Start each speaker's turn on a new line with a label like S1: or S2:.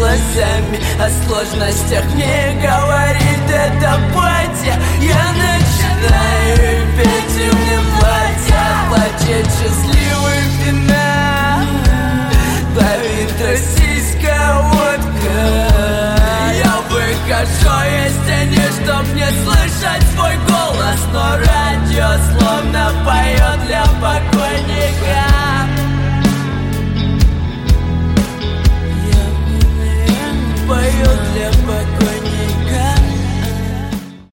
S1: глазами. О сложностях не говорит это батя. Я начинаю петь, и мне плачет счастливый финал. Давит российская водка. Я выхожу из тени, чтоб не слышать свой голос, но радио словно поет для покоя.